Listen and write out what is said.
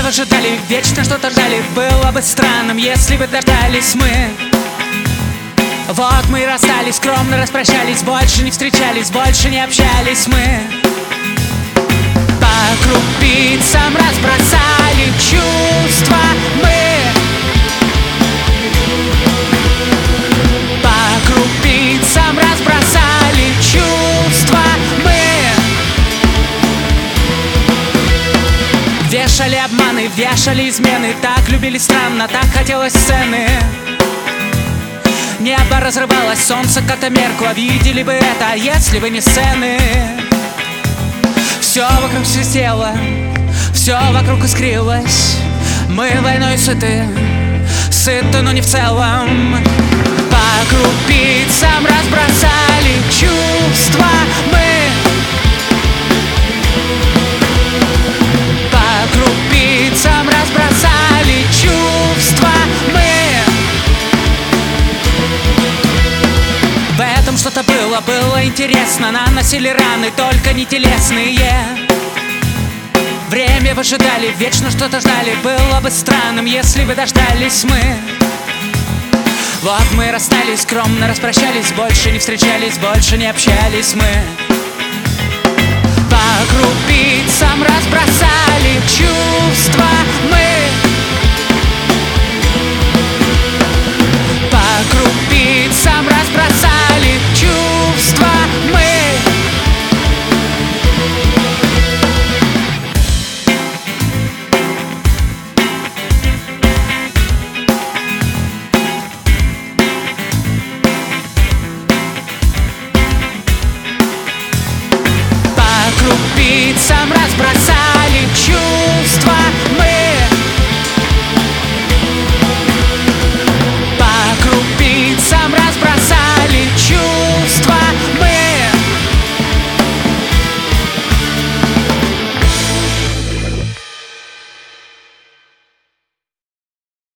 ожидали, вечно что-то ждали. Было бы странным, если бы дождались мы. Вот мы и расстались, скромно распрощались. Больше не встречались, больше не общались мы. По крупицам разбросали чувства мы. По крупицам разбросали чувства мы. Вешали обманы, вешали измены. Так любили странно, так хотелось сцены. Небо разрывалось, солнце как-то меркло. Видели бы это, если бы не сцены. Все вокруг свистело, все вокруг искрилось. Мы войной сыты, сыты, но не в целом. По крупицам разбросали чувства мы. По крупицам разбросали чувства мы. В этом что-то было, было интересно. Наносили раны, только не телесные. Время выжидали, вечно что-то ждали. Было бы странным, если бы дождались мы. Вот мы расстались, скромно распрощались. Больше не встречались, больше не общались мы. По крупицам разбросали чувства мы. По крупицам разбросали чувства мы. По крупицам разбросали.